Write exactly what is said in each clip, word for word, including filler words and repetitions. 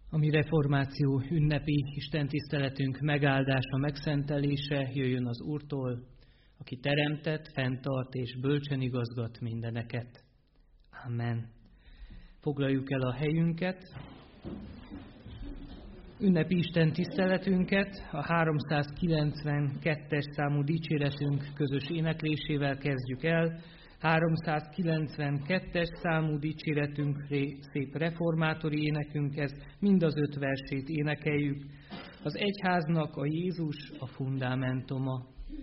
A mi reformáció ünnepi istentiszteletünk megáldása, megszentelése jöjjön az Úrtól, aki teremtett, fenntart és bölcsen igazgat mindeneket. Amen. Foglaljuk el a helyünket. Ünnepi istentiszteletünket a háromszázkilencvenkettes számú dicséretünk közös éneklésével kezdjük el. háromszázkilencvenkettes számú dicséretünk szép reformátori énekünk, ez mind az öt versét énekeljük. Az egyháznak a Jézus a fundamentuma.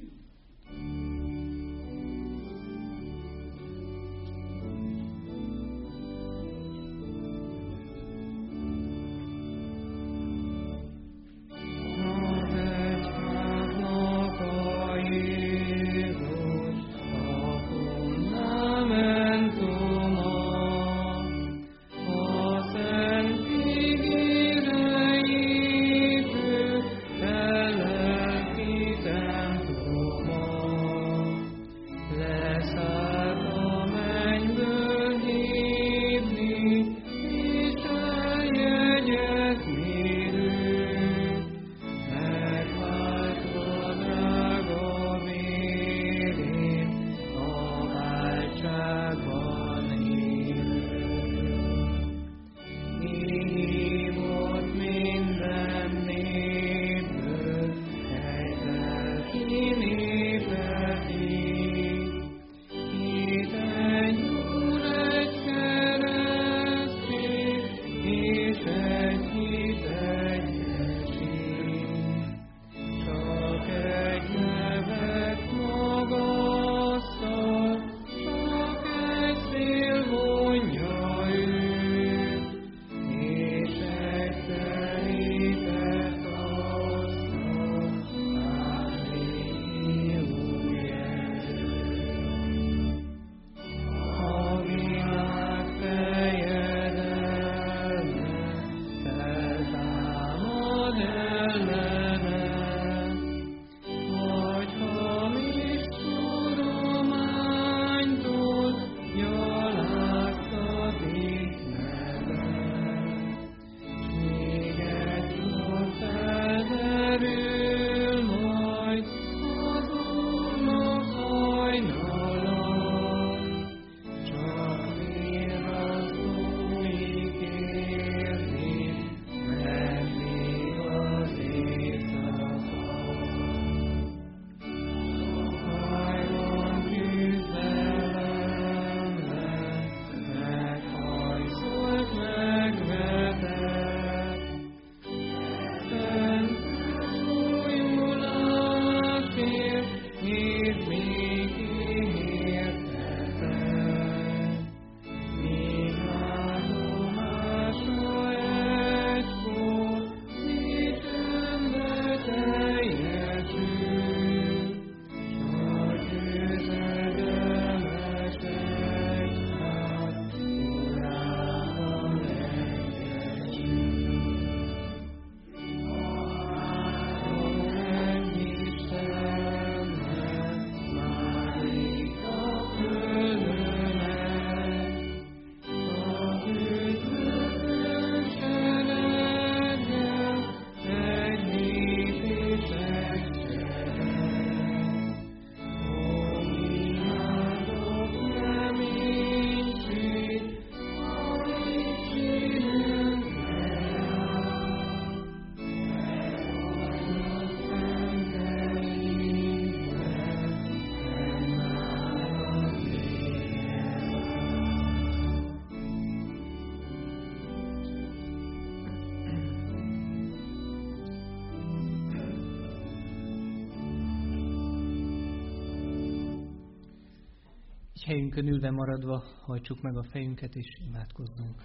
Helyünkön ülve maradva hajtsuk meg a fejünket és imádkozzunk.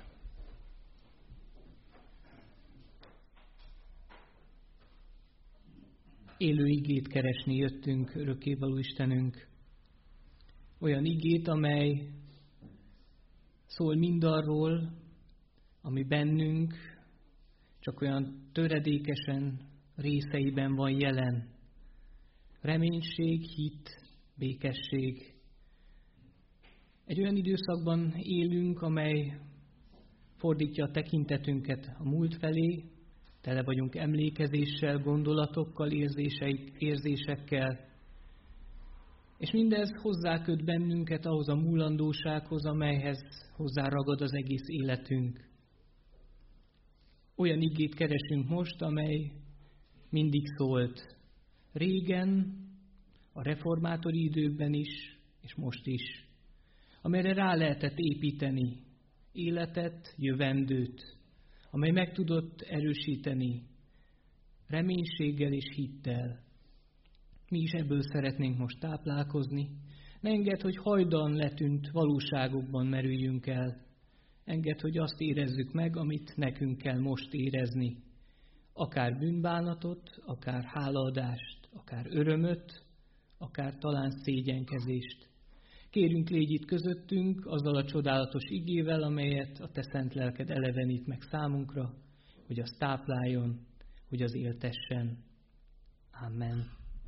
Élő igét keresni jöttünk, örökkévaló Istenünk. Olyan igét, amely szól mindarról, ami bennünk csak olyan töredékesen részeiben van jelen. Reménység, hit, békesség. Egy olyan időszakban élünk, amely fordítja a tekintetünket a múlt felé, tele vagyunk emlékezéssel, gondolatokkal, érzésekkel, és mindez hozzáköt bennünket ahhoz a múlandósághoz, amelyhez hozzáragad az egész életünk. Olyan igét keresünk most, amely mindig szólt. Régen, a reformátori időkben is, és most is. Amelyre rá lehetett építeni életet, jövendőt, amely meg tudott erősíteni reménységgel és hittel. Mi is ebből szeretnénk most táplálkozni. Ne engedd, hogy hajdan letűnt valóságokban merüljünk el. Engedd, hogy azt érezzük meg, amit nekünk kell most érezni. Akár bűnbánatot, akár hálaadást, akár örömöt, akár talán szégyenkezést. Kérünk, légy itt közöttünk azzal a csodálatos igével, amelyet a te szent lelked elevenít meg számunkra, hogy az tápláljon, hogy az éltessen. Amen.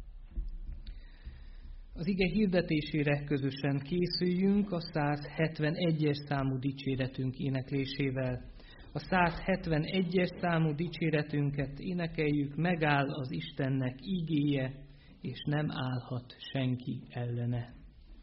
Az ige hirdetésére közösen készüljünk a száz hetvenegyes számú dicséretünk éneklésével. A száz hetvenegyes számú dicséretünket énekeljük, megáll az Istennek ígéje, és nem állhat senki ellene.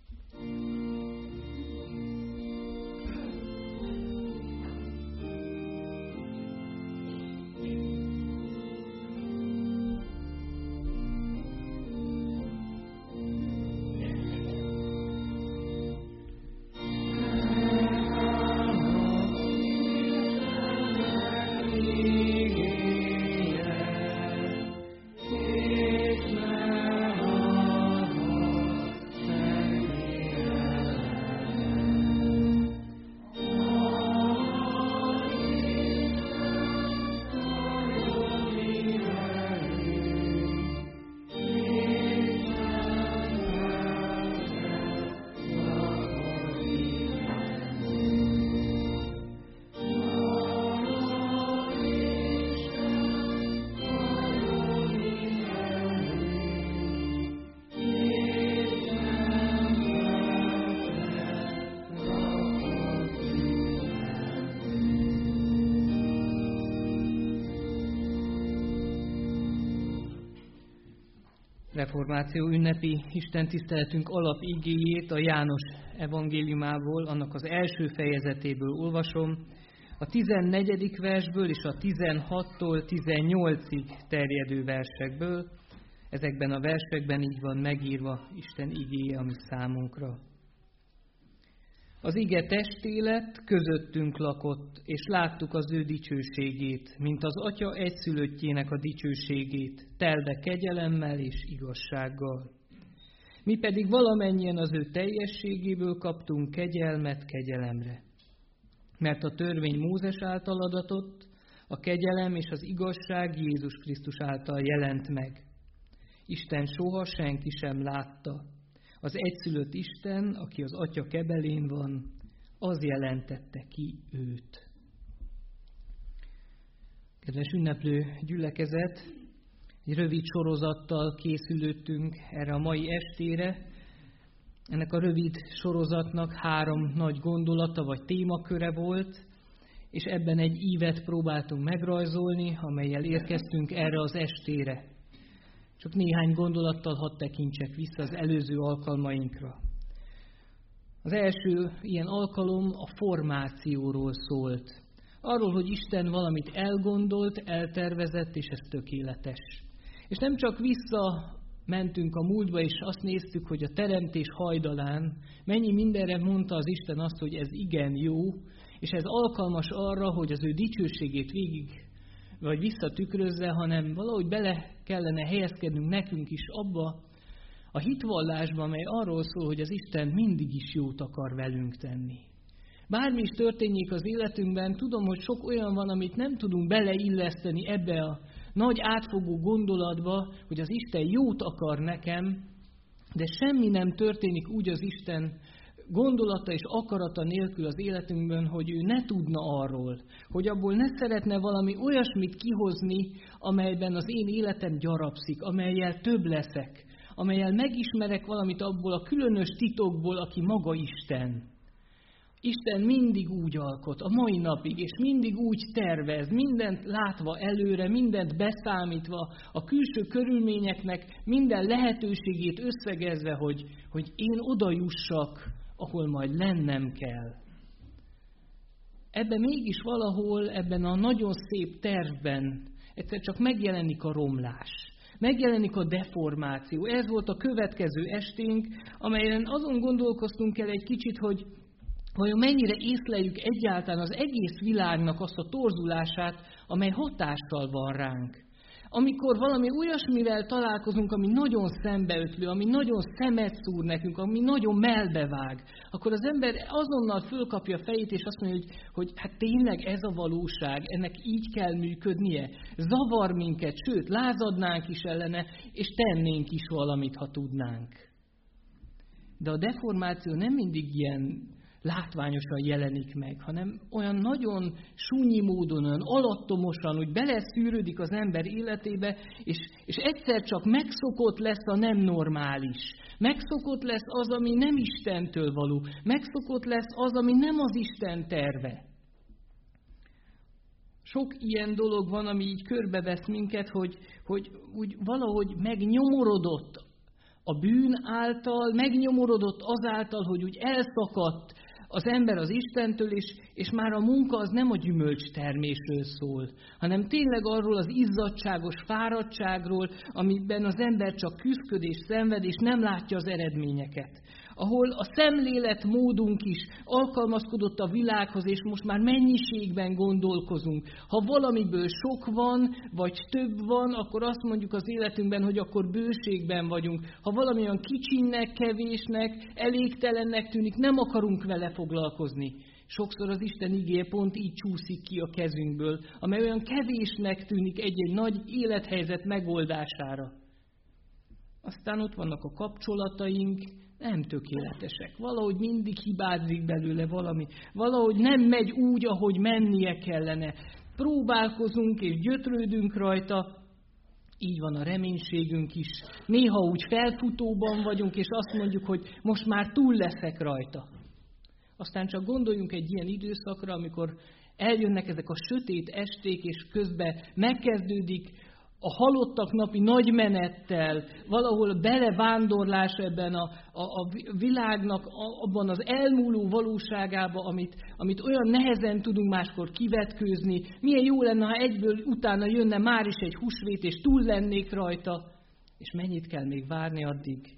Reformáció ünnepi istentiszteletünk alapigéjét a János evangéliumából, annak az első fejezetéből olvasom, a tizennegyedik versből és a tizenhattól tizennyolcig terjedő versekből. Ezekben a versekben így van megírva Isten igéje a mi számunkra. Az ige testé lett, közöttünk lakott, és láttuk az ő dicsőségét, mint az Atya egyszülöttjének a dicsőségét, telve kegyelemmel és igazsággal. Mi pedig valamennyien az ő teljességéből kaptunk kegyelmet kegyelemre. Mert a törvény Mózes által adatott, a kegyelem és az igazság Jézus Krisztus által jelent meg. Isten soha senki sem látta. Az egyszülött Isten, aki az Atya kebelén van, az jelentette ki őt. Kedves ünneplő gyülekezet, egy rövid sorozattal készülődtünk erre a mai estére. Ennek a rövid sorozatnak három nagy gondolata vagy témaköre volt, és ebben egy ívet próbáltunk megrajzolni, amellyel érkeztünk erre az estére. Csak néhány gondolattal hadd tekintsek vissza az előző alkalmainkra. Az első ilyen alkalom a formációról szólt. Arról, hogy Isten valamit elgondolt, eltervezett, és ez tökéletes. És nem csak visszamentünk a múltba, és azt néztük, hogy a teremtés hajdalán mennyi mindenre mondta az Isten azt, hogy ez igen jó, és ez alkalmas arra, hogy az ő dicsőségét végig vagy visszatükrözze, hanem valahogy bele kellene helyezkednünk nekünk is abba a hitvallásba, amely arról szól, hogy az Isten mindig is jót akar velünk tenni. Bármi is történjék az életünkben, tudom, hogy sok olyan van, amit nem tudunk beleilleszteni ebbe a nagy átfogó gondolatba, hogy az Isten jót akar nekem, de semmi nem történik úgy az Isten gondolata és akarata nélkül az életünkben, hogy ő ne tudna arról, hogy abból ne szeretne valami olyasmit kihozni, amelyben az én életem gyarapszik, amellyel több leszek, amellyel megismerek valamit abból a különös titokból, aki maga Isten. Isten mindig úgy alkot, a mai napig, és mindig úgy tervez, mindent látva előre, mindent beszámítva, a külső körülményeknek minden lehetőségét összegezve, hogy, hogy én oda jussak, ahol majd lennem kell. Ebben mégis valahol, ebben a nagyon szép tervben egyszer csak megjelenik a romlás. Megjelenik a deformáció. Ez volt a következő esténk, amelyen azon gondolkoztunk el egy kicsit, hogy vajon mennyire észleljük egyáltalán az egész világnak azt a torzulását, amely hatással van ránk. Amikor valami olyasmivel találkozunk, ami nagyon szembeötlő, ami nagyon szemet szúr nekünk, ami nagyon melbevág, akkor az ember azonnal fölkapja a fejét, és azt mondja, hogy, hogy hát tényleg ez a valóság, ennek így kell működnie. Zavar minket, sőt, lázadnánk is ellene, és tennénk is valamit, ha tudnánk. De a deformáció nem mindig ilyen látványosan jelenik meg, hanem olyan nagyon súnyi módon, olyan alattomosan, hogy beleszűrődik az ember életébe, és, és egyszer csak megszokott lesz a nem normális. Megszokott lesz az, ami nem Istentől való. Megszokott lesz az, ami nem az Isten terve. Sok ilyen dolog van, ami így körbevesz minket, hogy, hogy úgy valahogy megnyomorodott a bűn által, megnyomorodott azáltal, hogy úgy elszakadt az ember az Istentől, és, és már a munka az nem a gyümölcs termésről szól, hanem tényleg arról az izzadságos fáradtságról, amiben az ember csak küszköd és szenved, és nem látja az eredményeket. Ahol a szemléletmódunk is alkalmazkodott a világhoz, és most már mennyiségben gondolkozunk. Ha valamiből sok van, vagy több van, akkor azt mondjuk az életünkben, hogy akkor bőségben vagyunk. Ha valami olyan kicsinnek, kevésnek, elégtelennek tűnik, nem akarunk vele foglalkozni. Sokszor az Isten igéje pont így csúszik ki a kezünkből, amely olyan kevésnek tűnik egy-egy nagy élethelyzet megoldására. Aztán ott vannak a kapcsolataink, nem tökéletesek. Valahogy mindig hibázik belőle valami. Valahogy nem megy úgy, ahogy mennie kellene. Próbálkozunk és gyötrődünk rajta. Így van a reménységünk is. Néha úgy felfutóban vagyunk, és azt mondjuk, hogy most már túl leszek rajta. Aztán csak gondoljunk egy ilyen időszakra, amikor eljönnek ezek a sötét esték, és közben megkezdődik a halottak napi nagy menettel, valahol belevándorlás ebben a, a, a világnak, a, abban az elmúló valóságába, amit, amit olyan nehezen tudunk máskor kivetkőzni. Milyen jó lenne, ha egyből utána jönne már is egy húsvét, és túl lennék rajta. És mennyit kell még várni addig?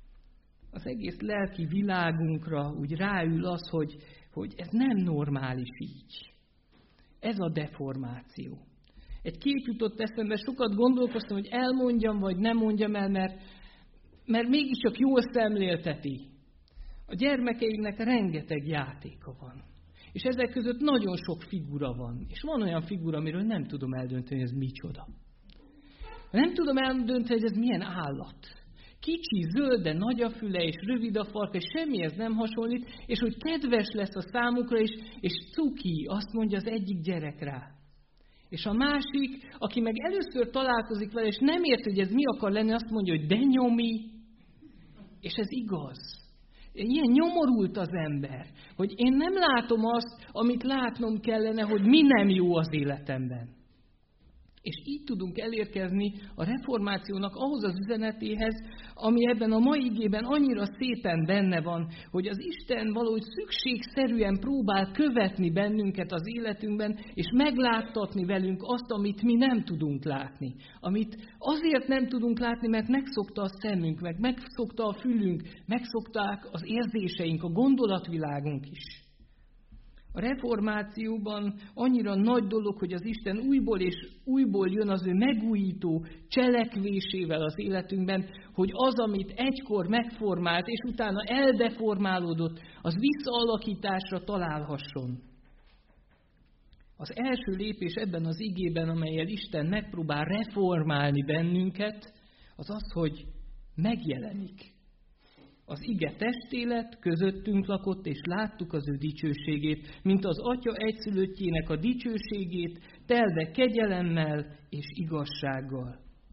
Az egész lelki világunkra úgy ráül az, hogy, hogy ez nem normális így. Ez a deformáció. Egy kép jutott eszembe, sokat gondolkoztam, hogy elmondjam, vagy nem mondjam el, mert, mert mégiscsak jól szemlélteti. A gyermekeimnek rengeteg játéka van. És ezek között nagyon sok figura van. És van olyan figura, amiről nem tudom eldönteni, hogy ez micsoda. Nem tudom eldönteni, hogy ez milyen állat. Kicsi, zöld, de nagy a füle, és rövid a farka, és semmihez nem hasonlít, és hogy kedves lesz a számukra, és, és cuki, azt mondja az egyik gyerek rá. És a másik, aki meg először találkozik vele, és nem érti, hogy ez mi akar lenni, azt mondja, hogy de nyomi. És ez igaz. Ilyen nyomorult az ember, hogy én nem látom azt, amit látnom kellene, hogy mi nem jó az életemben. És így tudunk elérkezni a reformációnak ahhoz az üzenetéhez, ami ebben a mai igében annyira szépen benne van, hogy az Isten valahogy szükségszerűen próbál követni bennünket az életünkben, és megláttatni velünk azt, amit mi nem tudunk látni. Amit azért nem tudunk látni, mert megszokta a szemünk, meg megszokta a fülünk, megszokták az érzéseink, a gondolatvilágunk is. A reformációban annyira nagy dolog, hogy az Isten újból és újból jön az ő megújító cselekvésével az életünkben, hogy az, amit egykor megformált, és utána eldeformálódott, az visszaalakításra találhasson. Az első lépés ebben az igében, amellyel Isten megpróbál reformálni bennünket, az az, hogy megjelenik. Az ige testé lett, közöttünk lakott, és láttuk az ő dicsőségét, mint az Atya egyszülöttjének a dicsőségét, telve kegyelemmel és igazsággal.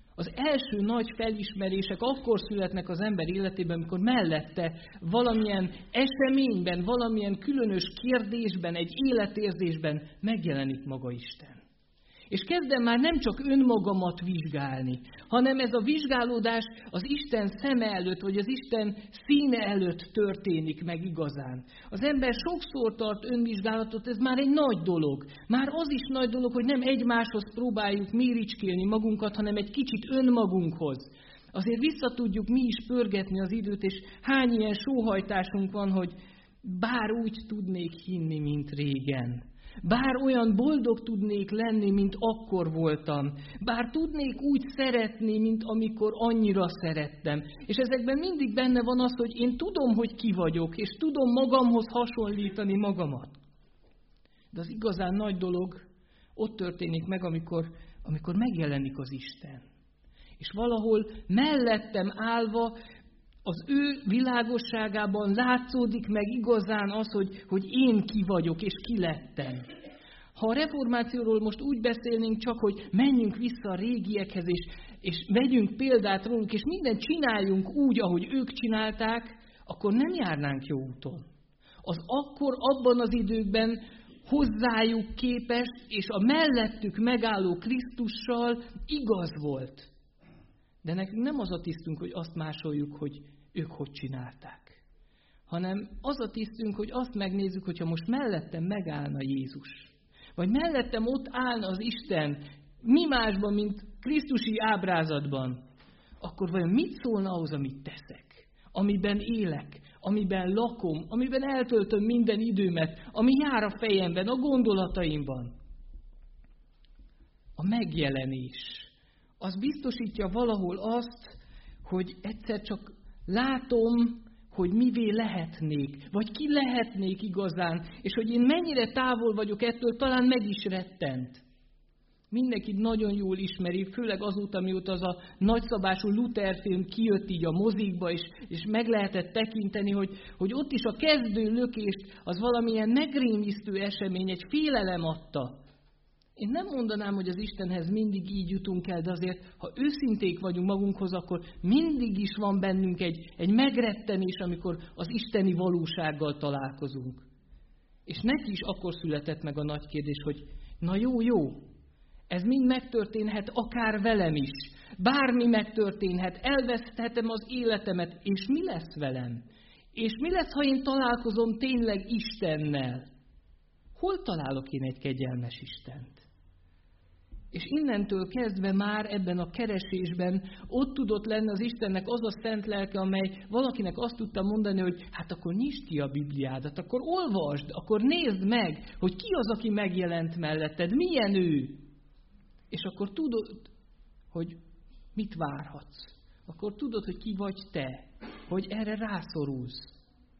Az első nagy felismerések akkor születnek az ember életében, amikor mellette valamilyen eseményben, valamilyen különös kérdésben, egy életérzésben megjelenik maga Isten. És kezdem már nem csak önmagamat vizsgálni, hanem ez a vizsgálódás az Isten szeme előtt, vagy az Isten színe előtt történik meg igazán. Az ember sokszor tart önvizsgálatot, ez már egy nagy dolog. Már az is nagy dolog, hogy nem egymáshoz próbáljuk méricskélni magunkat, hanem egy kicsit önmagunkhoz. Azért vissza tudjuk mi is pörgetni az időt, és hány ilyen sóhajtásunk van, hogy bár úgy tudnék hinni, mint régen. Bár olyan boldog tudnék lenni, mint akkor voltam. Bár tudnék úgy szeretni, mint amikor annyira szerettem. És ezekben mindig benne van az, hogy én tudom, hogy ki vagyok, és tudom magamhoz hasonlítani magamat. De az igazán nagy dolog ott történik meg, amikor, amikor megjelenik az Isten. És valahol mellettem állva, az ő világosságában látszódik meg igazán az, hogy, hogy én ki vagyok, és ki lettem. Ha a reformációról most úgy beszélnénk csak, hogy menjünk vissza a régiekhez, és, és vegyünk példát róluk, és mindent csináljunk úgy, ahogy ők csinálták, akkor nem járnánk jó úton. Az akkor, abban az időkben hozzájuk képest, és a mellettük megálló Krisztussal igaz volt. De nekünk nem az a tisztünk, hogy azt másoljuk, hogy ők hogy csinálták. Hanem az a tisztünk, hogy azt megnézzük, hogyha most mellettem megállna Jézus. Vagy mellettem ott állna az Isten, mi másban, mint Krisztusi ábrázatban. Akkor vajon mit szólna ahhoz, amit teszek? Amiben élek, amiben lakom, amiben eltöltöm minden időmet, ami jár a fejemben, a gondolataimban. A megjelenés. Az biztosítja valahol azt, hogy egyszer csak látom, hogy mivé lehetnék, vagy ki lehetnék igazán, és hogy én mennyire távol vagyok ettől, talán meg is rettent. Mindenki nagyon jól ismeri, főleg azóta, mióta az a nagyszabású Luther film kijött így a mozikba, és, és meg lehetett tekinteni, hogy, hogy ott is a kezdő lökést az valamilyen megrémisztő esemény, egy félelem adta. Én nem mondanám, hogy az Istenhez mindig így jutunk el, de azért, ha őszinték vagyunk magunkhoz, akkor mindig is van bennünk egy, egy megrettenés, amikor az isteni valósággal találkozunk. És neki is akkor született meg a nagy kérdés, hogy na jó, jó, ez mind megtörténhet akár velem is. Bármi megtörténhet, elveszthetem az életemet, és mi lesz velem? És mi lesz, ha én találkozom tényleg Istennel? Hol találok én egy kegyelmes Istent? És innentől kezdve már ebben a keresésben ott tudott lenni az Istennek az a szent lelke, amely valakinek azt tudta mondani, hogy hát akkor nyisd ki a Bibliádat, akkor olvasd, akkor nézd meg, hogy ki az, aki megjelent melletted, milyen ő. És akkor tudod, hogy mit várhatsz. Akkor tudod, hogy ki vagy te, hogy erre rászorulsz.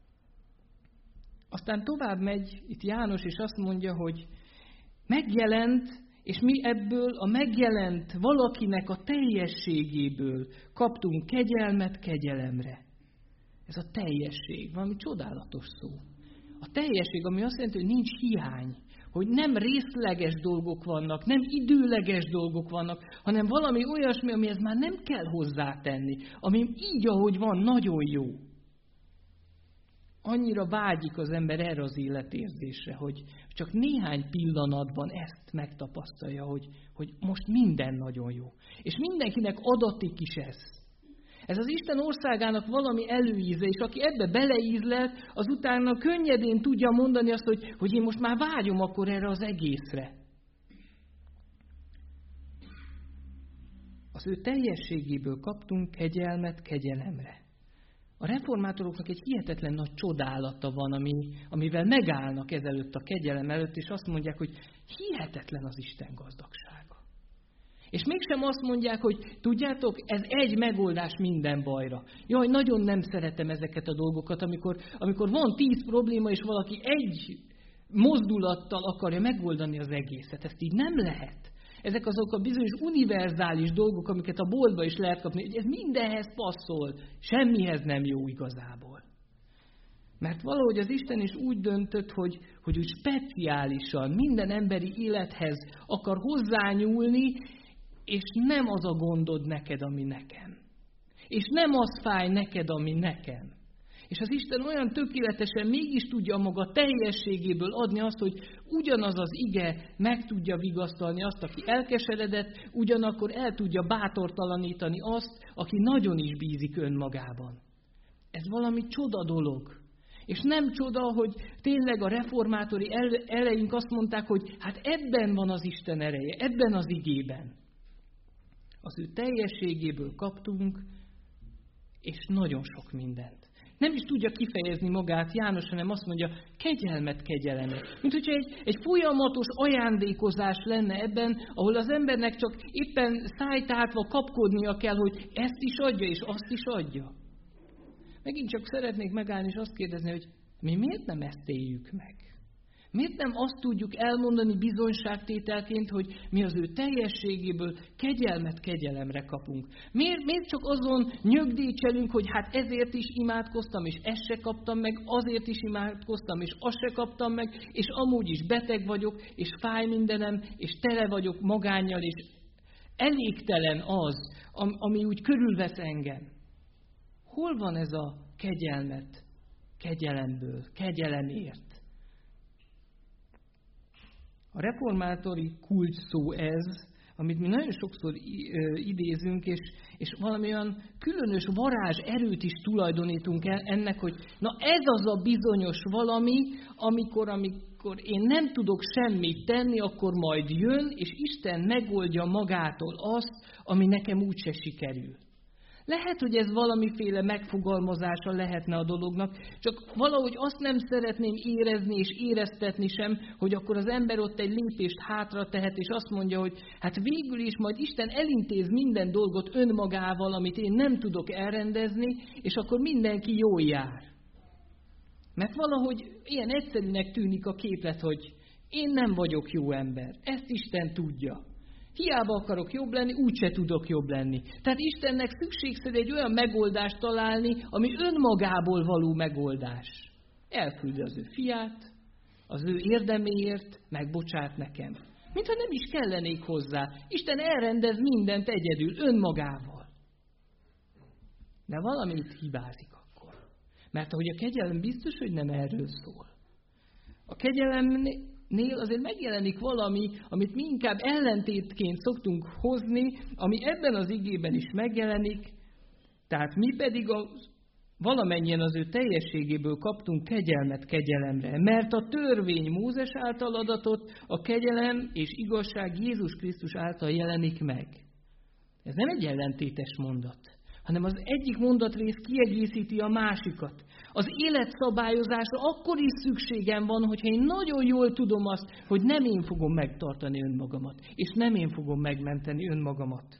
Aztán tovább megy itt János, és azt mondja, hogy megjelent, és mi ebből a megjelent valakinek a teljességéből kaptunk kegyelmet kegyelemre. Ez a teljesség, valami csodálatos szó. A teljesség, ami azt jelenti, hogy nincs hiány, hogy nem részleges dolgok vannak, nem időleges dolgok vannak, hanem valami olyasmi, amihez már nem kell hozzátenni, ami így, ahogy van, nagyon jó. Annyira vágyik az ember erre az életérzésre, hogy csak néhány pillanatban ezt megtapasztalja, hogy, hogy most minden nagyon jó. És mindenkinek adatik is ez. Ez az Isten országának valami előíze, és aki ebbe beleízlelt, az utána könnyedén tudja mondani azt, hogy, hogy én most már vágyom akkor erre az egészre. Az ő teljességéből kaptunk kegyelmet kegyelemre. A reformátoroknak egy hihetetlen nagy csodálata van, ami, amivel megállnak ezelőtt a kegyelem előtt, és azt mondják, hogy hihetetlen az Isten gazdagsága. És mégsem azt mondják, hogy tudjátok, ez egy megoldás minden bajra. Jaj, nagyon nem szeretem ezeket a dolgokat, amikor, amikor van tíz probléma, és valaki egy mozdulattal akarja megoldani az egészet. Ezt így nem lehet. Ezek azok a bizonyos univerzális dolgok, amiket a boltba is lehet kapni, hogy ez mindenhez passzol, semmihez nem jó igazából. Mert valahogy az Isten is úgy döntött, hogy, hogy úgy speciálisan minden emberi élethez akar hozzányúlni, és nem az a gondod neked, ami nekem. És nem az fáj neked, ami nekem. És az Isten olyan tökéletesen mégis tudja maga teljességéből adni azt, hogy ugyanaz az ige meg tudja vigasztalni azt, aki elkeseredett, ugyanakkor el tudja bátortalanítani azt, aki nagyon is bízik önmagában. Ez valami csoda dolog. És nem csoda, hogy tényleg a reformátori eleink azt mondták, hogy hát ebben van az Isten ereje, ebben az igében. Az ő teljességéből kaptunk, és nagyon sok mindent. Nem is tudja kifejezni magát János, hanem azt mondja, kegyelmet, kegyelemet. Mint hogyha egy, egy folyamatos ajándékozás lenne ebben, ahol az embernek csak éppen szájtátva kapkodnia kell, hogy ezt is adja, és azt is adja. Megint csak szeretnék megállni, és azt kérdezni, hogy mi miért nem ezt éljük meg? Miért nem azt tudjuk elmondani bizonyságtételként, hogy mi az ő teljességéből kegyelmet kegyelemre kapunk? Miért, miért csak azon nyögdécselünk, hogy hát ezért is imádkoztam, és ezt se kaptam meg, azért is imádkoztam, és azt se kaptam meg, és amúgy is beteg vagyok, és fáj mindenem, és tele vagyok magánnyal, és elégtelen az, ami úgy körülvesz engem. Hol van ez a kegyelmet kegyelemből, kegyelemért? A reformátori kulcs szó ez, amit mi nagyon sokszor idézünk, és, és valami olyan különös varázs erőt is tulajdonítunk el ennek, hogy na ez az a bizonyos valami, amikor, amikor én nem tudok semmit tenni, akkor majd jön, és Isten megoldja magától azt, ami nekem úgyse sikerül. Lehet, hogy ez valamiféle megfogalmazása lehetne a dolognak, csak valahogy azt nem szeretném érezni és éreztetni sem, hogy akkor az ember ott egy lépést hátra tehet, és azt mondja, hogy hát végül is majd Isten elintéz minden dolgot önmagával, amit én nem tudok elrendezni, és akkor mindenki jól jár. Mert valahogy ilyen egyszerűnek tűnik a képlet, hogy én nem vagyok jó ember, ezt Isten tudja. Hiába akarok jobb lenni, úgyse tudok jobb lenni. Tehát Istennek szükségszerű egy olyan megoldást találni, ami önmagából való megoldás. Elküldi az ő fiát, az ő érdeméért, megbocsát nekem. Mintha nem is kellenék hozzá. Isten elrendez mindent egyedül, önmagával. De valamit hibázik akkor. Mert ahogy a kegyelem biztos, hogy nem erről szól. A kegyelemnél azért megjelenik valami, amit mi inkább ellentétként szoktunk hozni, ami ebben az igében is megjelenik, tehát mi pedig a, valamennyien az ő teljességéből kaptunk kegyelmet kegyelemre, mert a törvény Mózes által adatott, a kegyelem és igazság Jézus Krisztus által jelenik meg. Ez nem egy ellentétes mondat, hanem az egyik mondatrész kiegészíti a másikat. Az életszabályozásra akkor is szükségem van, hogyha én nagyon jól tudom azt, hogy nem én fogom megtartani önmagamat, és nem én fogom megmenteni önmagamat.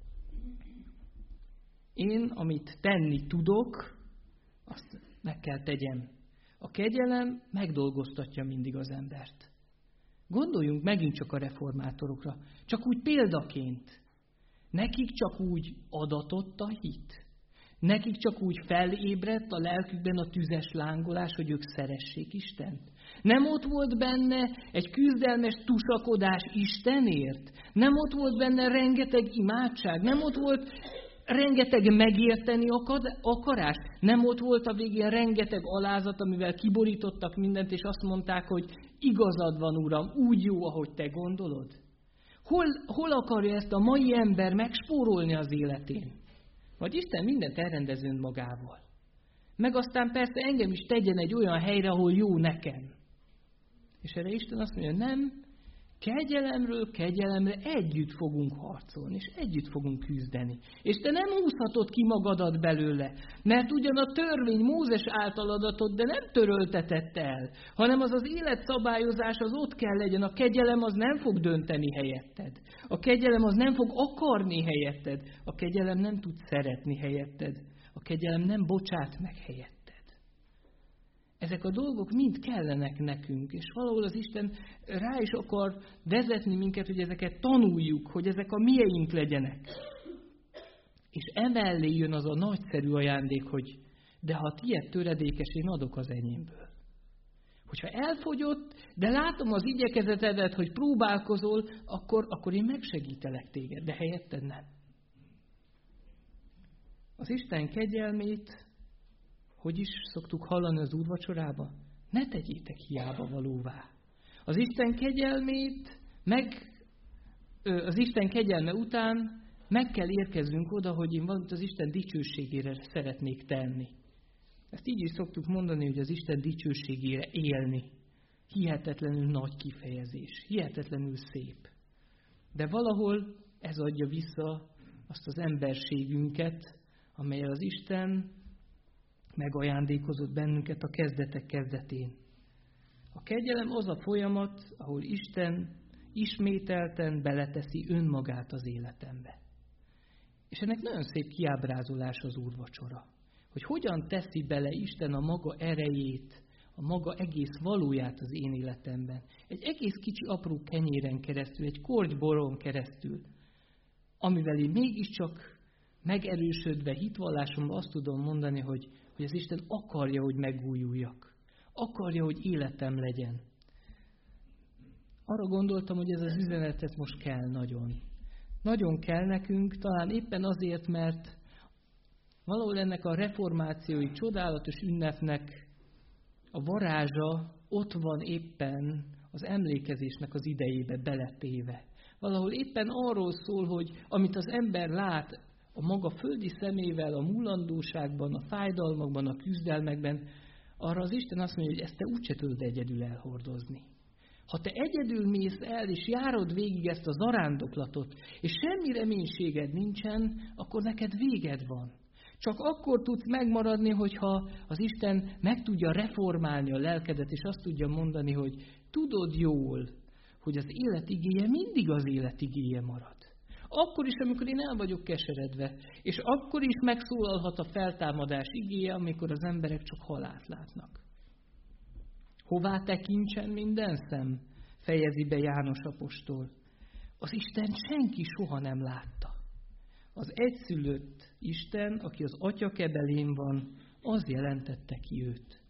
Én, amit tenni tudok, azt meg kell tegyem. A kegyelem megdolgoztatja mindig az embert. Gondoljunk megint csak a reformátorokra, csak úgy példaként. Nekik csak úgy adatott a hit. Nekik csak úgy felébredt a lelkükben a tüzes lángolás, hogy ők szeressék Istent. Nem ott volt benne egy küzdelmes tusakodás Istenért. Nem ott volt benne rengeteg imádság. Nem ott volt rengeteg megérteni akarás. Nem ott volt a végén rengeteg alázat, amivel kiborítottak mindent, és azt mondták, hogy igazad van, Uram, úgy jó, ahogy te gondolod. Hol, hol akarja ezt a mai ember megspórolni az életén? Vagy Isten mindent elrendez önmagával. Meg aztán persze engem is tegyen egy olyan helyre, ahol jó nekem. És erre Isten azt mondja, nem, kegyelemről kegyelemre együtt fogunk harcolni, és együtt fogunk küzdeni. És te nem húzhatod ki magadat belőle, mert ugyan a törvény Mózes által adatott, de nem töröltetett el, hanem az az életszabályozás az ott kell legyen. A kegyelem az nem fog dönteni helyetted. A kegyelem az nem fog akarni helyetted. A kegyelem nem tud szeretni helyetted. A kegyelem nem bocsát meg helyetted. Ezek a dolgok mind kellenek nekünk, és valahol az Isten rá is akar vezetni minket, hogy ezeket tanuljuk, hogy ezek a mieink legyenek. És emellé jön az a nagyszerű ajándék, hogy de ha tiéd töredékes, én adok az enyémből. Hogyha elfogyott, de látom az igyekezetedet, hogy próbálkozol, akkor, akkor én megsegítelek téged, de helyetted nem. Az Isten kegyelmét, hogy is szoktuk hallani az úrvacsorába? Ne tegyétek hiába valóvá. Az Isten kegyelmét, meg, az Isten kegyelme után meg kell érkeznünk oda, hogy én valamit az Isten dicsőségére szeretnék tenni. Ezt így is szoktuk mondani, hogy az Isten dicsőségére élni. Hihetetlenül nagy kifejezés, hihetetlenül szép. De valahol ez adja vissza azt az emberségünket, amelyel az Isten megajándékozott bennünket a kezdetek kezdetén. A kegyelem az a folyamat, ahol Isten ismételten beleteszi önmagát az életembe. És ennek nagyon szép kiábrázolás az úrvacsora. Hogy hogyan teszi bele Isten a maga erejét, a maga egész valóját az én életemben. Egy egész kicsi apró kenyéren keresztül, egy kortyboron keresztül, amivel én mégiscsak megerősödve hitvallásomban azt tudom mondani, hogy, hogy az Isten akarja, hogy megújuljak. Akarja, hogy életem legyen. Arra gondoltam, hogy ez az üzenet ez most kell nagyon. Nagyon kell nekünk, talán éppen azért, mert valahol ennek a reformációi csodálatos ünnepnek a varázsa ott van éppen az emlékezésnek az idejébe beletéve. Valahol éppen arról szól, hogy amit az ember lát a maga földi szemével, a múlandóságban, a fájdalmakban, a küzdelmekben, arra az Isten azt mondja, hogy ezt te úgyse tudod egyedül elhordozni. Ha te egyedül mész el, és járod végig ezt a zarándoklatot, és semmi reménységed nincsen, akkor neked véged van. Csak akkor tudsz megmaradni, hogyha az Isten meg tudja reformálni a lelkedet, és azt tudja mondani, hogy tudod jól, hogy az élet igéje mindig az élet igéje marad. Akkor is, amikor én el vagyok keseredve, és akkor is megszólalhat a feltámadás igéje, amikor az emberek csak halált látnak. Hová tekintsen minden szem? Fejezi be János apostol. Az Isten senki soha nem látta. Az egyszülött Isten, aki az Atya kebelén van, az jelentette ki őt.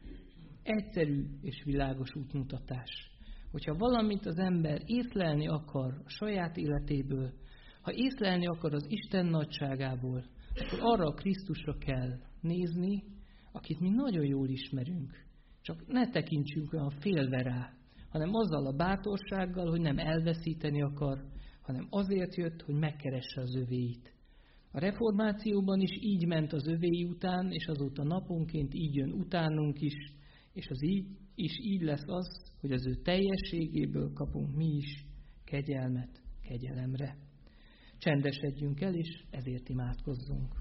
Egyszerű és világos útmutatás. Hogyha valamit az ember észlelni akar a saját életéből, ha észlelni akar az Isten nagyságából, akkor arra a Krisztusra kell nézni, akit mi nagyon jól ismerünk. Csak ne tekintsünk olyan félve rá, hanem azzal a bátorsággal, hogy nem elveszíteni akar, hanem azért jött, hogy megkeresse az övéit. A reformációban is így ment az övéi után, és azóta naponként így jön utánunk is, és az így, is így lesz az, hogy az ő teljességéből kapunk mi is kegyelmet kegyelemre. Csendesedjünk el, és ezért imádkozzunk.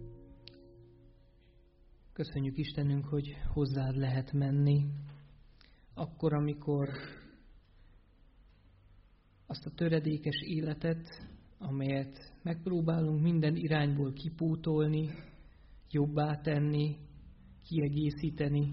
Köszönjük Istenünk, hogy hozzád lehet menni. akkor, amikor azt a töredékes életet, amelyet megpróbálunk minden irányból kipótolni, jobbá tenni, kiegészíteni,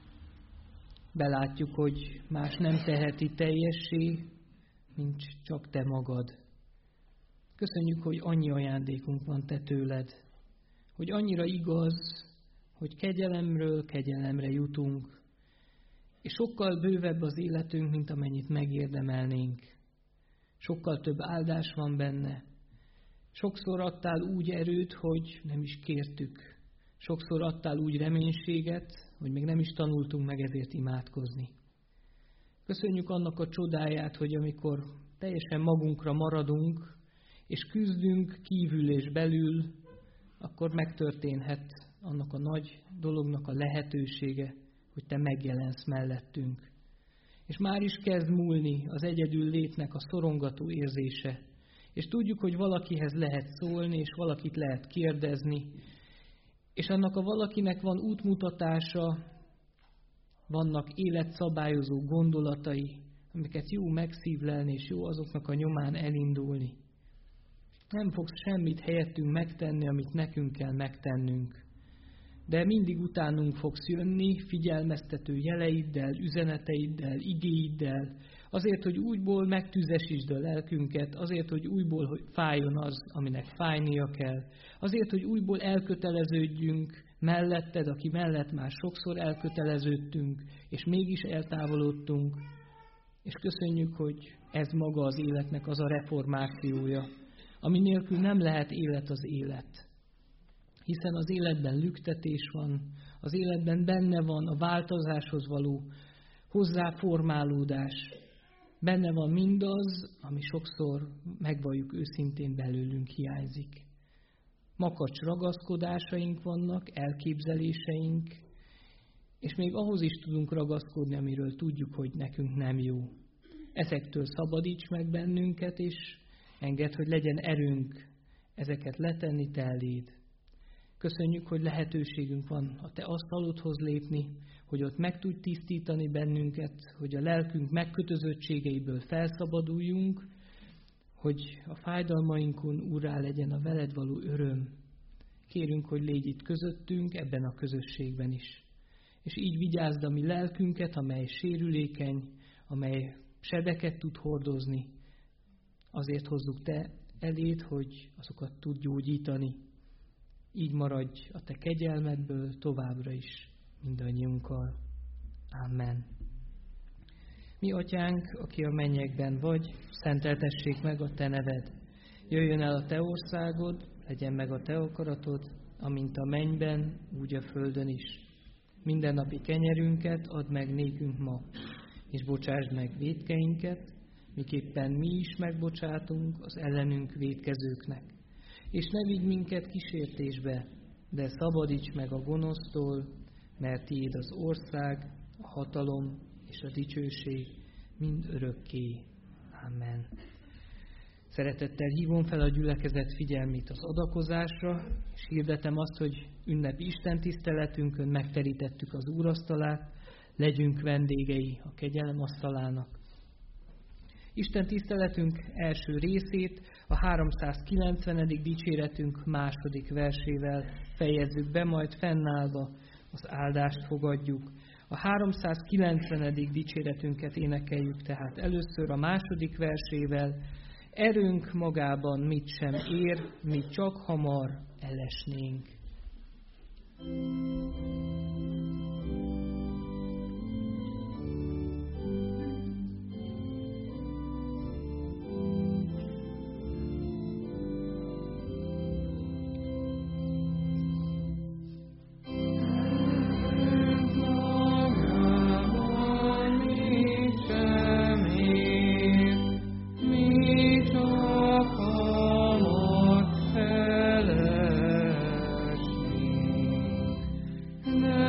belátjuk, hogy más nem teheti teljessé, mint csak te magad. Köszönjük, hogy annyi ajándékunk van te tőled, hogy annyira igaz, hogy kegyelemről kegyelemre jutunk, és sokkal bővebb az életünk, mint amennyit megérdemelnénk. Sokkal több áldás van benne. Sokszor adtál úgy erőt, hogy nem is kértük. Sokszor adtál úgy reménységet, hogy még nem is tanultunk meg ezért imádkozni. Köszönjük annak a csodáját, hogy amikor teljesen magunkra maradunk, és küzdünk kívül és belül, akkor megtörténhet annak a nagy dolognak a lehetősége, hogy te megjelensz mellettünk. És már is kezd múlni az egyedül létnek a szorongató érzése. És tudjuk, hogy valakihez lehet szólni, és valakit lehet kérdezni, és annak a valakinek van útmutatása, vannak életszabályozó gondolatai, amiket jó megszívlelni, és jó azoknak a nyomán elindulni. Nem fogsz semmit helyettünk megtenni, amit nekünk kell megtennünk. De mindig utánunk fogsz jönni, figyelmeztető jeleiddel, üzeneteiddel, igéiddel, azért, hogy újból megtüzesítsd a lelkünket, azért, hogy újból hogy fájjon az, aminek fájnia kell, azért, hogy újból elköteleződjünk melletted, aki mellett már sokszor elköteleződtünk, és mégis eltávolodtunk, és köszönjük, hogy ez maga az életnek az a reformációja, ami nélkül nem lehet élet az élet. Hiszen az életben lüktetés van, az életben benne van a változáshoz való hozzáformálódás, benne van mindaz, ami sokszor, megvalljuk őszintén, belőlünk hiányzik. Makacs ragaszkodásaink vannak, elképzeléseink, és még ahhoz is tudunk ragaszkodni, amiről tudjuk, hogy nekünk nem jó. Ezektől szabadíts meg bennünket, és engedd, hogy legyen erőnk ezeket letenni te eléd. Köszönjük, hogy lehetőségünk van a te asztalodhoz lépni, hogy ott meg tudj tisztítani bennünket, hogy a lelkünk megkötözöttségeiből felszabaduljunk, hogy a fájdalmainkon úrrá legyen a veled való öröm. Kérünk, hogy légy itt közöttünk, ebben a közösségben is. És így vigyázd a mi lelkünket, amely sérülékeny, amely sebeket tud hordozni. Azért hozzuk te eléd, hogy azokat tud gyógyítani. Így maradj a te kegyelmedből továbbra is mindannyiunkkal. Amen. Mi atyánk, aki a mennyekben vagy, szenteltessék meg a te neved. Jöjjön el a te országod, legyen meg a te akaratod, amint a mennyben, úgy a földön is. Mindennapi kenyerünket add meg nékünk ma, és bocsásd meg vétkeinket, miképpen mi is megbocsátunk az ellenünk vétkezőknek. És ne vigy minket kísértésbe, de szabadíts meg a gonosztól, mert tiéd az ország, a hatalom és a dicsőség mind örökké. Amen. Szeretettel hívom fel a gyülekezet figyelmét az adakozásra, és hirdetem azt, hogy ünnepi istentiszteletünkön megterítettük az úrasztalát, legyünk vendégei a kegyelem asztalának. Isten tiszteletünk első részét a háromszázkilencvenedik dicséretünk második versével fejezzük be, majd fennállva az áldást fogadjuk. A háromszázkilencvenedik dicséretünket énekeljük tehát először a második versével. Erőnk magában mit sem ér, mi csak hamar elesnénk. No.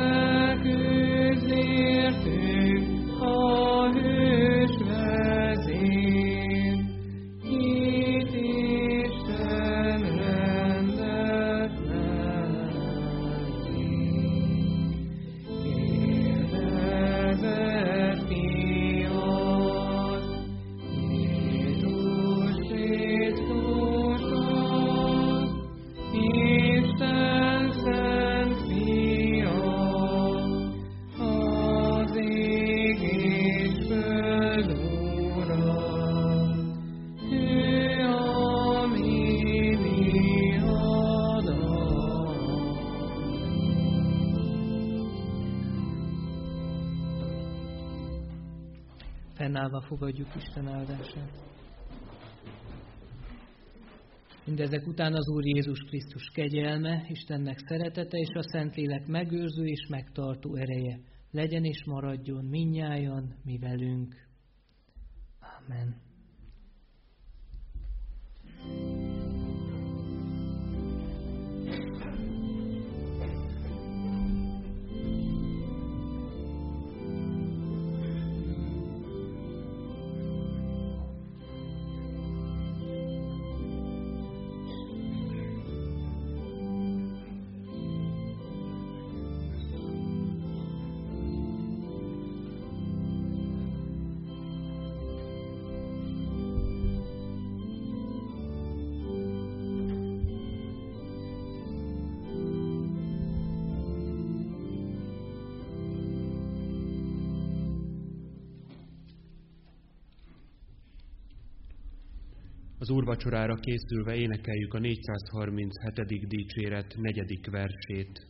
fennállva fogadjuk Isten áldását. Mindezek után az Úr Jézus Krisztus kegyelme, Istennek szeretete és a Szentlélek megőrző és megtartó ereje legyen és maradjon mindnyájan mi velünk. Amen. Az úrvacsorára készülve énekeljük a négyszázharminchetedik dicséret negyedik versét.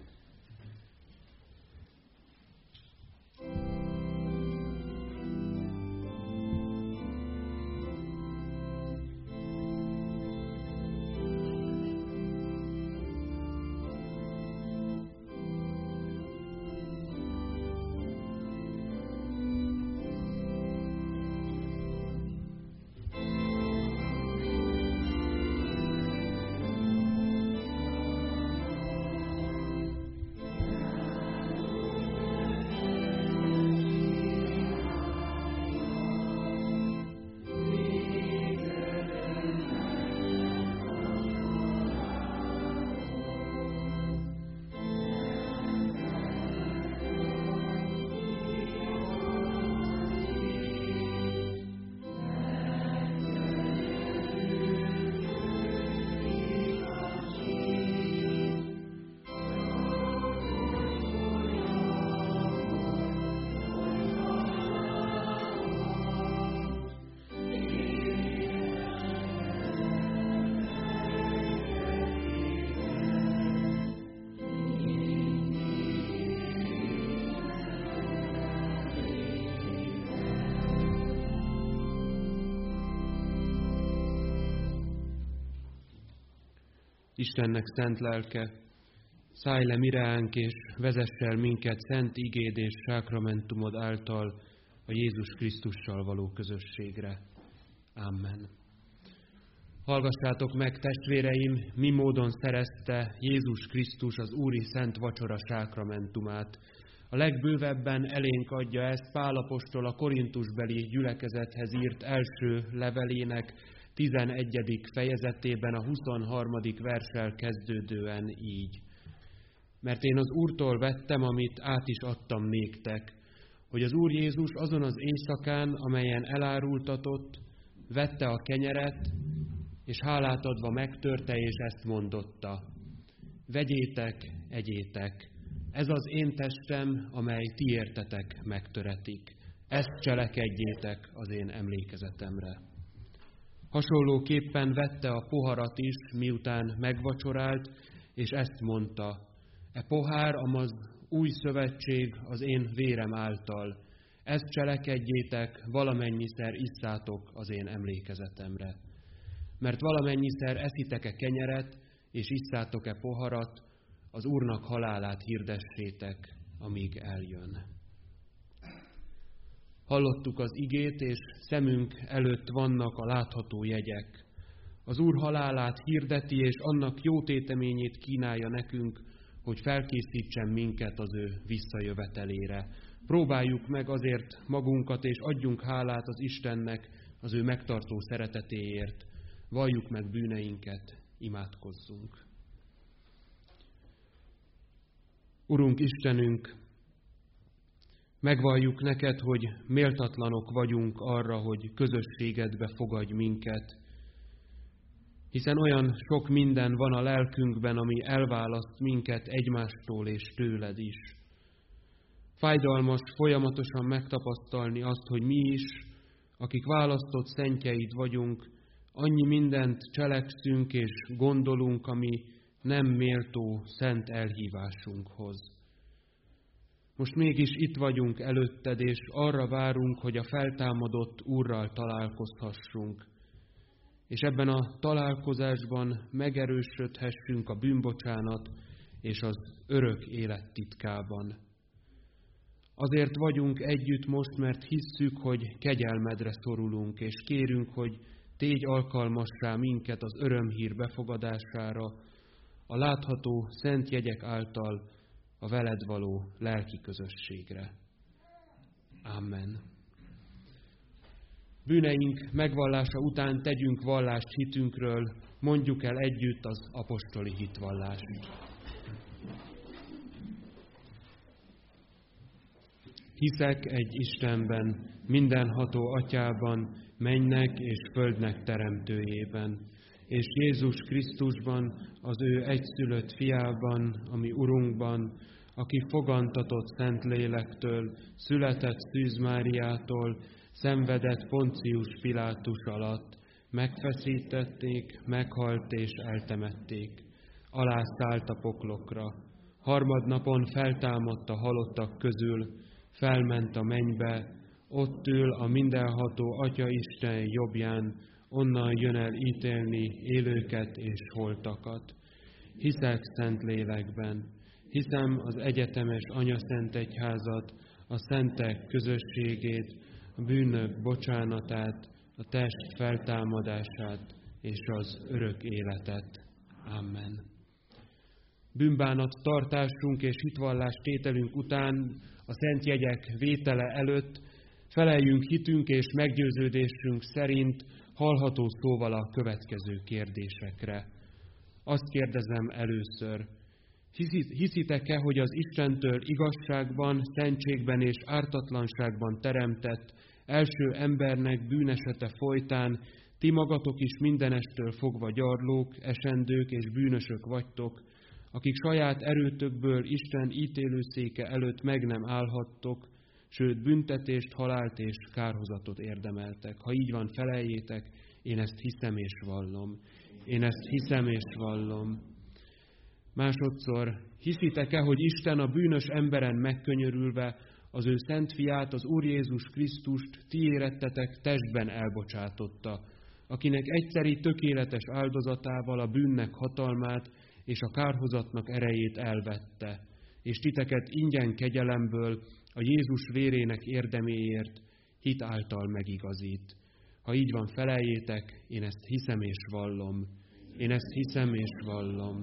Istennek szent lelke, szállj le mireánk, és vezess el minket szent igéd és sákramentumod által a Jézus Krisztussal való közösségre. Amen. Hallgassátok meg, testvéreim, mi módon szerezte Jézus Krisztus az Úri Szent Vacsora sákramentumát. A legbővebben elénk adja ezt Pál apostol a korintusbeli gyülekezethez írt első levelének tizenegyedik fejezetében a huszonharmadik verssel kezdődően így. Mert én az Úrtól vettem, amit át is adtam néktek, hogy az Úr Jézus azon az éjszakán, amelyen elárultatott, vette a kenyeret, és hálát adva megtörte, és ezt mondotta: vegyétek, egyétek, ez az én testem, amely ti értetek megtöretik. Ezt cselekedjétek az én emlékezetemre. Hasonlóképpen vette a poharat is, miután megvacsorált, és ezt mondta: e pohár, amaz új szövetség az én vérem által. Ezt cselekedjétek, valamennyiszer isszátok az én emlékezetemre. Mert valamennyiszer eszitek-e kenyeret, és isszátok-e poharat, az Úrnak halálát hirdessétek, amíg eljön. Hallottuk az igét, és szemünk előtt vannak a látható jegyek. Az Úr halálát hirdeti, és annak jó téteményét kínálja nekünk, hogy felkészítsen minket az ő visszajövetelére. Próbáljuk meg azért magunkat, és adjunk hálát az Istennek az ő megtartó szeretetéért. Valljuk meg bűneinket, imádkozzunk. Urunk Istenünk, megvalljuk neked, hogy méltatlanok vagyunk arra, hogy közösségedbe fogadj minket, hiszen olyan sok minden van a lelkünkben, ami elválaszt minket egymástól és tőled is. Fájdalmas folyamatosan megtapasztalni azt, hogy mi is, akik választott szentjeid vagyunk, annyi mindent cselekszünk és gondolunk, ami nem méltó szent elhívásunkhoz. Most mégis itt vagyunk előtted, és arra várunk, hogy a feltámadott Úrral találkozhassunk. És ebben a találkozásban megerősödhessünk a bűnbocsánat és az örök élet titkában. Azért vagyunk együtt most, mert hisszük, hogy kegyelmedre szorulunk, és kérünk, hogy tégy alkalmassá minket az örömhír befogadására, a látható szent jegyek által a veled való lelki közösségre. Amen. Bűneink megvallása után tegyünk vallást hitünkről, mondjuk el együtt az apostoli hitvallást. Hiszek egy Istenben, mindenható Atyában, mennynek és földnek teremtőjében, és Jézus Krisztusban, az ő egyszülött fiában, ami Urunkban, aki fogantatott Szentlélektől, született Szűz Máriától, szenvedett Poncius Pilátus alatt, megfeszítették, meghalt és eltemették, alászállt a poklokra, harmadnapon feltámadt a halottak közül, felment a mennybe, ott ül a mindenható Atya Isten jobbján, onnan jön el ítélni élőket és holtakat. Hiszek Szentlélekben, hiszem az egyetemes anyaszentegyházat, a szentek közösségét, a bűnök bocsánatát, a test feltámadását és az örök életet. Amen. Bűnbánat tartásunk és hitvallás tételünk után a szent jegyek vétele előtt feleljünk hitünk és meggyőződésünk szerint hallható szóval a következő kérdésekre. Azt kérdezem először, hiszitek-e, hogy az Istentől igazságban, szentségben és ártatlanságban teremtett első embernek bűnesete folytán ti magatok is mindenestől fogva gyarlók, esendők és bűnösök vagytok, akik saját erőtökből Isten ítélőszéke előtt meg nem állhattok, sőt büntetést, halált és kárhozatot érdemeltek. Ha így van, feleljétek, én ezt hiszem és vallom. Én ezt hiszem és vallom. Másodszor, hiszitek-e, hogy Isten a bűnös emberen megkönyörülve az ő szent fiát, az Úr Jézus Krisztust ti érettetek testben elbocsátotta, akinek egyszeri tökéletes áldozatával a bűnnek hatalmát és a kárhozatnak erejét elvette, és titeket ingyen kegyelemből a Jézus vérének érdeméért hit által megigazít. Ha így van, feleljétek, én ezt hiszem és vallom. Én ezt hiszem és vallom.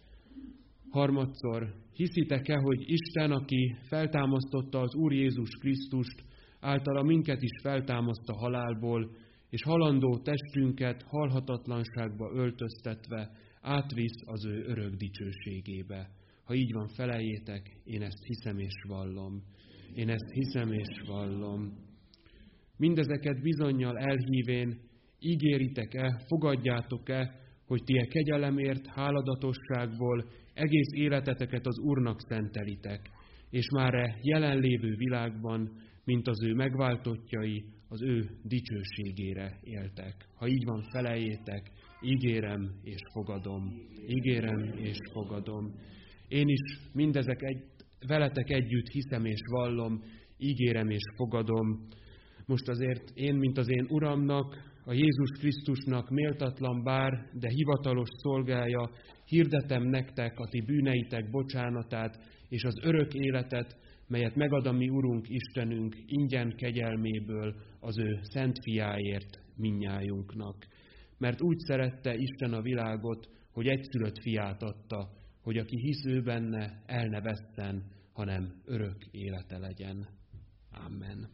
Harmadszor, hiszitek-e, hogy Isten, aki feltámasztotta az Úr Jézus Krisztust, általa minket is feltámaszt a halálból, és halandó testünket halhatatlanságba öltöztetve átvisz az ő örök dicsőségébe. Ha így van, feleljétek, én ezt hiszem és vallom. Én ezt hiszem és vallom. Mindezeket bizonnyal elhívén, ígéritek-e, fogadjátok-e, hogy ti e kegyelemért, háladatosságból egész életeteket az Úrnak szentelitek, és már e jelenlévő világban, mint az ő megváltottjai, az ő dicsőségére éltek. Ha így van, feleljétek, ígérem és fogadom. Ígérem és fogadom. Én is mindezek egy, veletek együtt hiszem és vallom, ígérem és fogadom. Most azért én, mint az én Uramnak, a Jézus Krisztusnak méltatlan bár, de hivatalos szolgája, hirdetem nektek a ti bűneitek bocsánatát és az örök életet, melyet megad a mi Urunk Istenünk ingyen kegyelméből az ő szent fiáért minnyájunknak. Mert úgy szerette Isten a világot, hogy egyszülött fiát adta, hogy aki hisz ő benne, el ne vesszen, hanem örök élete legyen. Amen.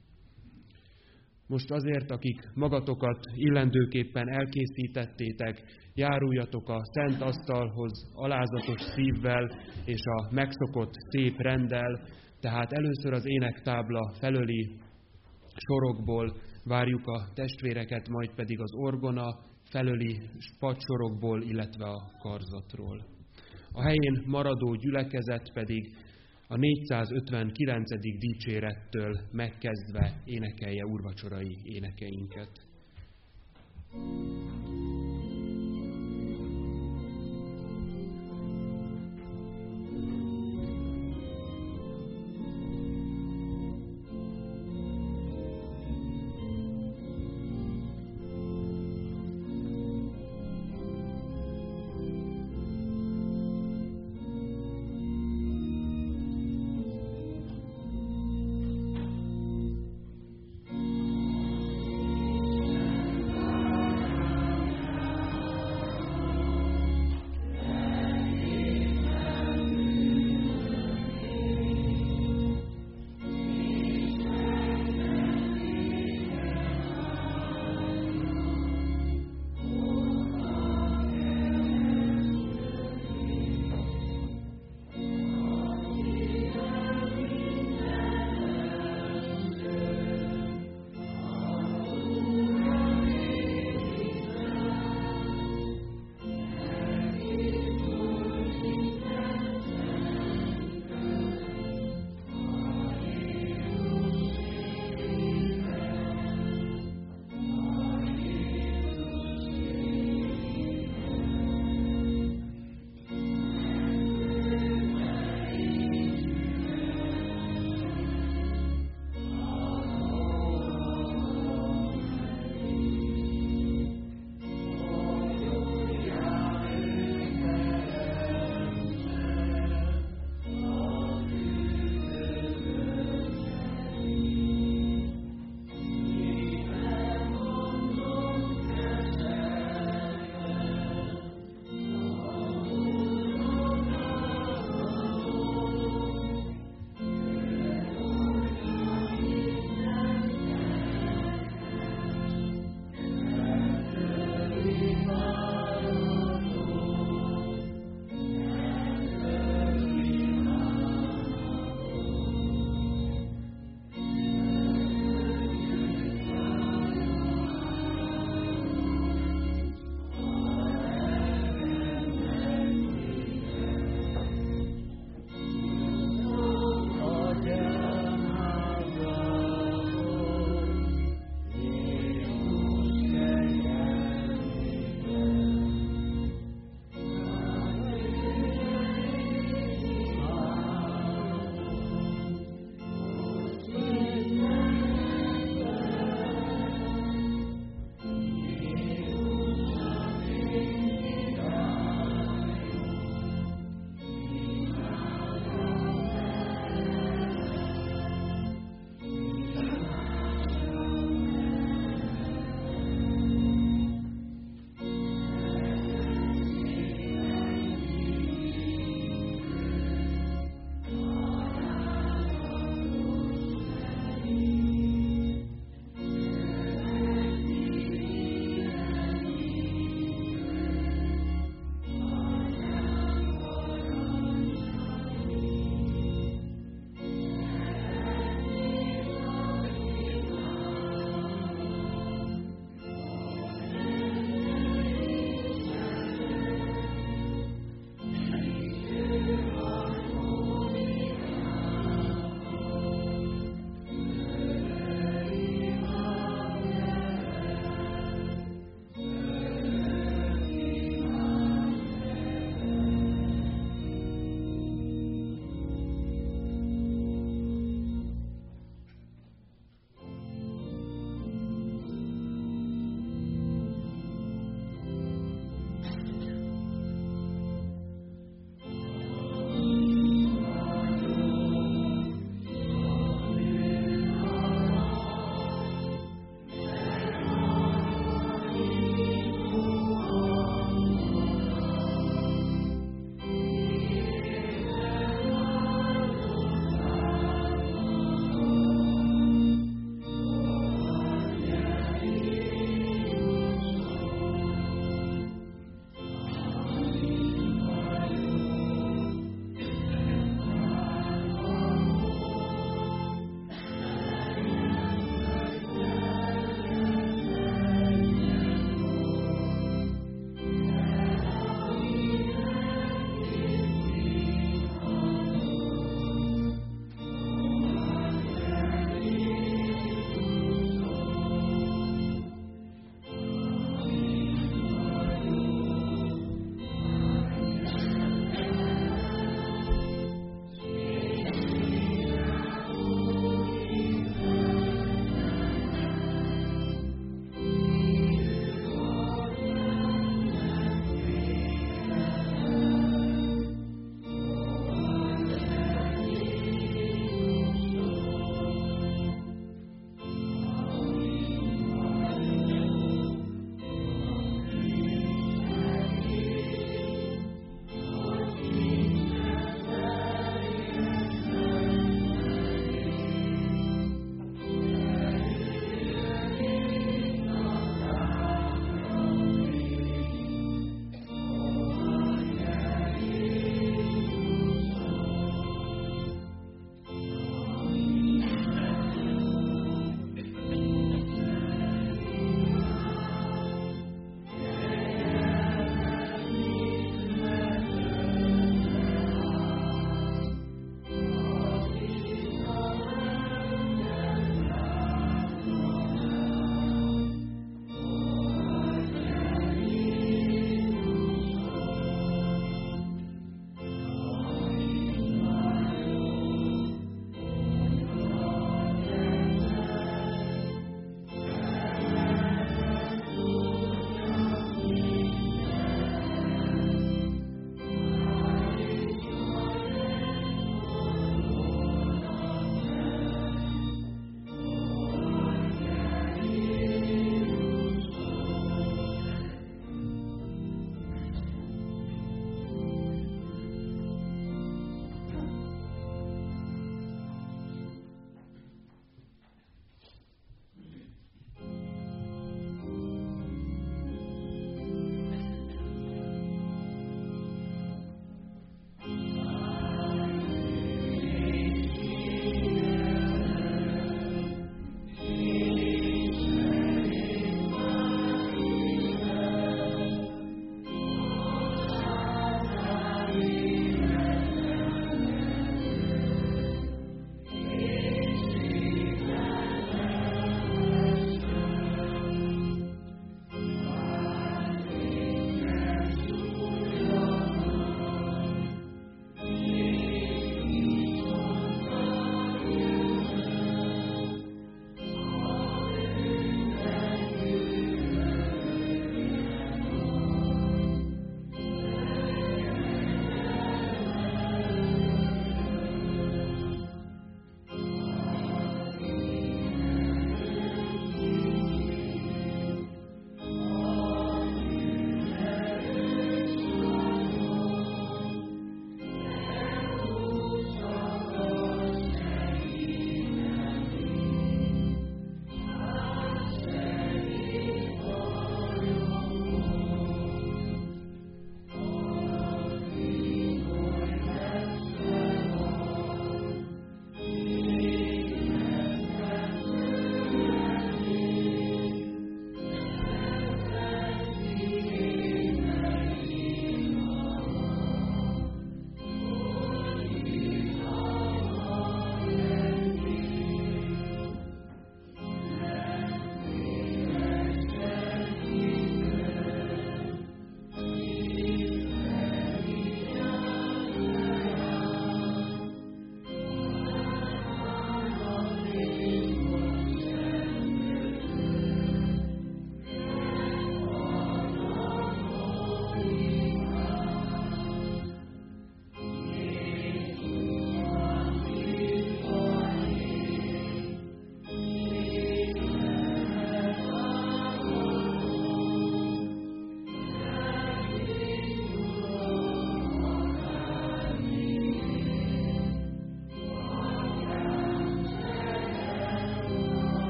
Most azért, akik magatokat illendőképpen elkészítettétek, járuljatok a szent asztalhoz alázatos szívvel és a megszokott szép renddel, tehát először az énektábla felőli sorokból várjuk a testvéreket, majd pedig az orgona felőli padsorokból, illetve a karzatról. A helyén maradó gyülekezet pedig a négyszázötvenkilencedik dicsérettől megkezdve énekelje úrvacsorai énekeinket.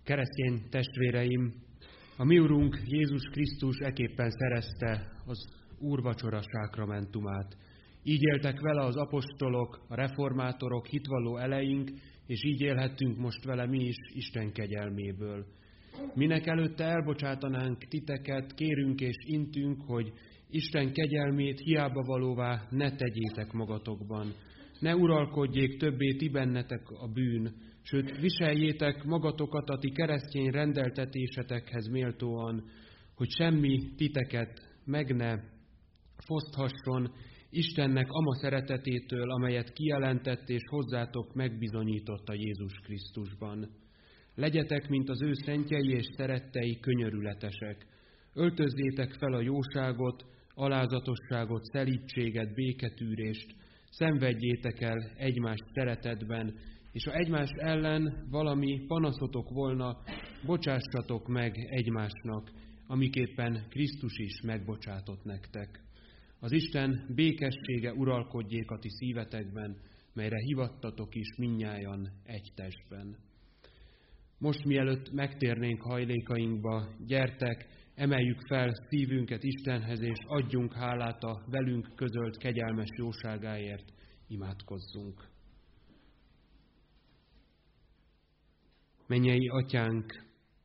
Keresztény testvéreim, a mi Urunk Jézus Krisztus eképpen szerezte az úrvacsora sákramentumát. Így éltek vele az apostolok, a reformátorok, hitvalló eleink, és így élhettünk most vele mi is Isten kegyelméből. Minek előtte elbocsátanánk titeket, kérünk és intünk, hogy Isten kegyelmét hiába valóvá ne tegyétek magatokban. Ne uralkodjék többé ti bennetek a bűn, sőt viseljétek magatokat a ti keresztény rendeltetésetekhez méltóan, hogy semmi titeket meg ne foszthasson Istennek ama szeretetétől, amelyet kijelentett és hozzátok megbizonyította Jézus Krisztusban. Legyetek, mint az ő szentjei és szerettei, könyörületesek. Öltözzétek fel a jóságot, alázatosságot, szelídséget, béketűrést, szenvedjétek el egymást szeretetben, és ha egymás ellen valami panaszotok volna, bocsássatok meg egymásnak, amiképpen Krisztus is megbocsátott nektek. Az Isten békessége uralkodjék a ti szívetekben, melyre hivattatok is mindnyájan egy testben. Most mielőtt megtérnénk hajlékainkba, gyertek, emeljük fel szívünket Istenhez, és adjunk hálát a velünk közölt kegyelmes jóságáért, imádkozzunk. Mennyei Atyánk,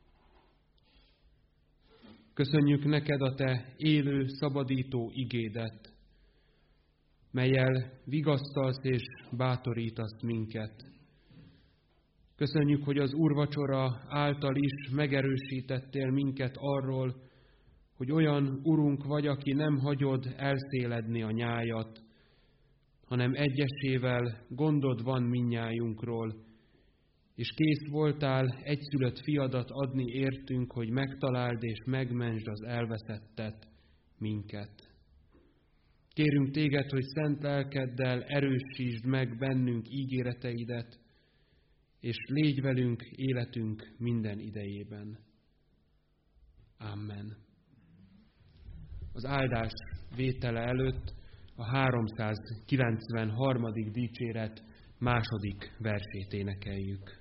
köszönjük neked a te élő, szabadító igédet, mellyel vigasztalsz és bátorítasz minket. Köszönjük, hogy az úrvacsora által is megerősítettél minket arról, hogy olyan Urunk vagy, aki nem hagyod elszéledni a nyájat, hanem egyesével gondod van mindnyájunkról, és kész voltál egyszülött fiadat adni értünk, hogy megtaláld és megmentsd az elveszettet, minket. Kérünk téged, hogy szent lelkeddel erősítsd meg bennünk ígéreteidet, és légy velünk életünk minden idejében. Amen. Az áldás vétele előtt a háromszázkilencvenharmadik dicséret második versét énekeljük.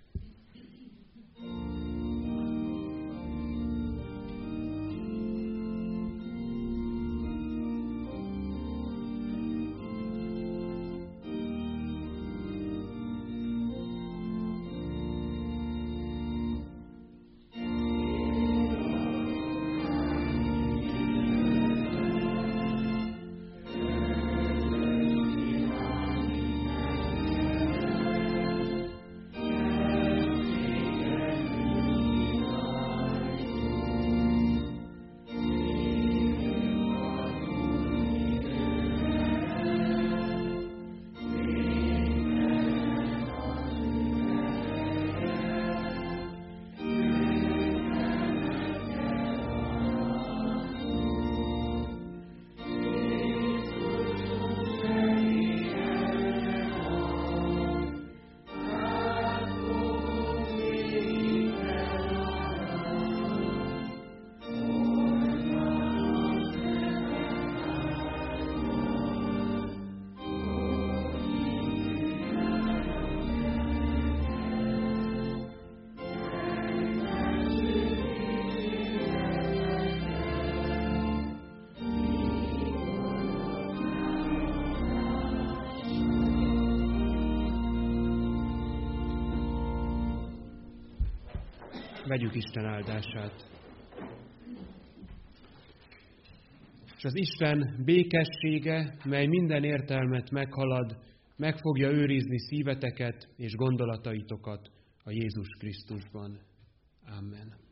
Vegyük Isten áldását. És az Isten békessége, mely minden értelmet meghalad, meg fogja őrizni szíveteket és gondolataitokat a Jézus Krisztusban. Amen.